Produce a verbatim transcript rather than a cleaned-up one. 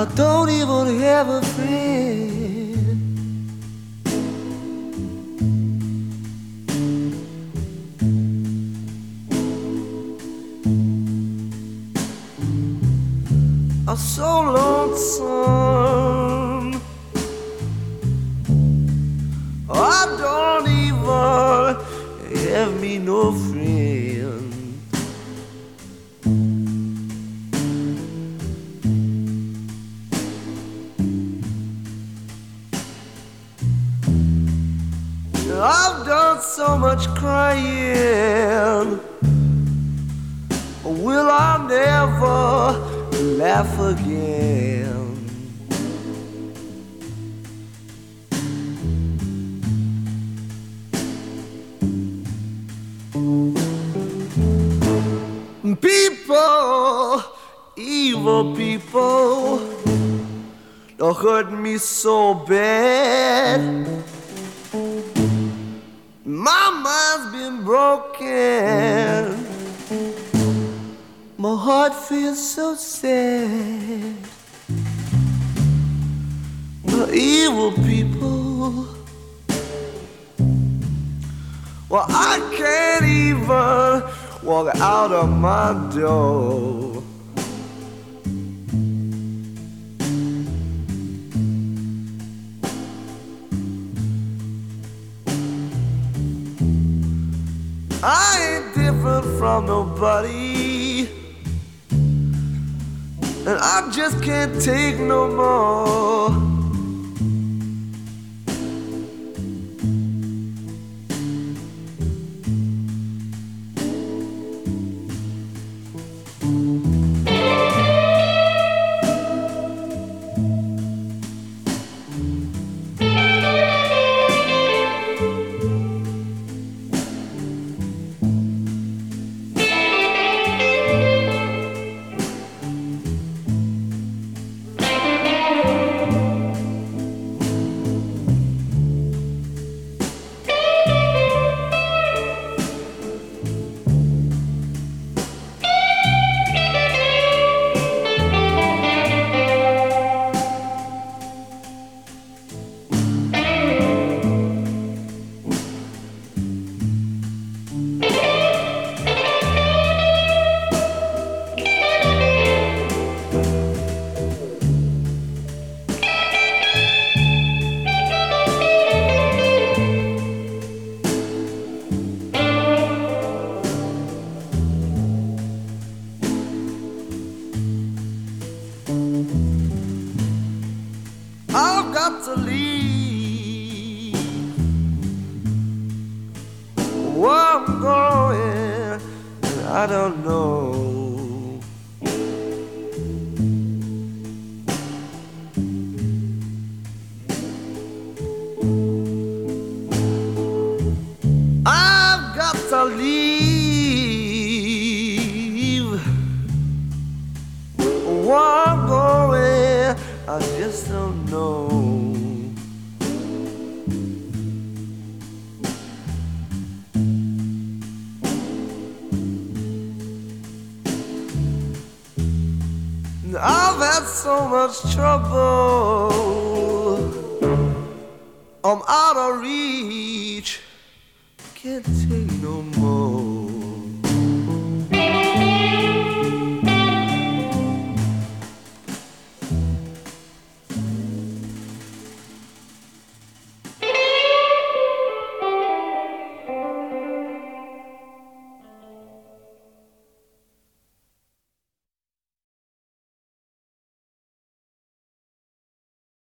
I don't even have a friend. I'm so lonesome. I don't even have me no friend. I've done so much crying. Will I never laugh again? People, evil people, don't hurt me so bad. My mind's been broken. My heart feels so sad. The evil people, well, I can't even walk out of my door. I ain't different from nobody, and I just can't take no more. I've got to leave. Where I'm going, I don't know. I've got to leave. Where I'm going, I just don't know. I've had so much trouble. I'm out of reach. Can't take no more.